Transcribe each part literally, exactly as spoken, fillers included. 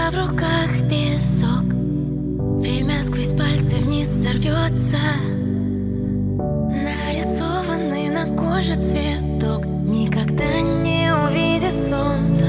в руках песок, время сквозь пальцы вниз сорвется. Нарисованный на коже цветок никогда не увидит солнца.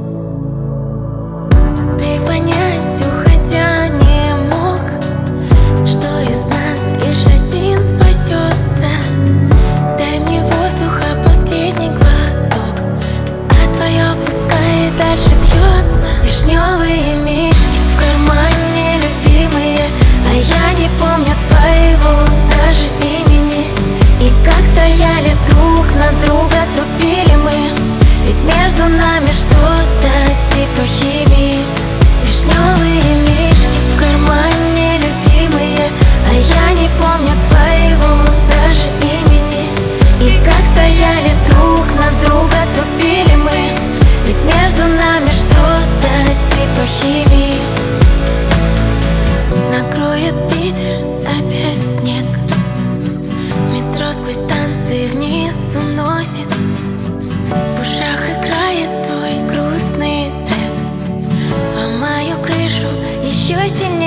Ты понять, уходя, не мог, что из нас лишь один спасется. Дай мне воздуха последний глоток, а твое пускай дальше бьется. Вишневые мишки в кармане, любимые, а я не помню твоего даже имени. И как стояли друг на друга, тупили мы, ведь между нами что-то типа химии. Вишневые мишки в кармане, любимые, а я не помню твоего даже имени. И как стояли друг на друга, тупили мы, ведь между нами что-то типа химии. Накроет Питер опять снег, метро сквозь станции вниз уносит. В ушах играет твой грустный трек, а мою крышу еще сильнее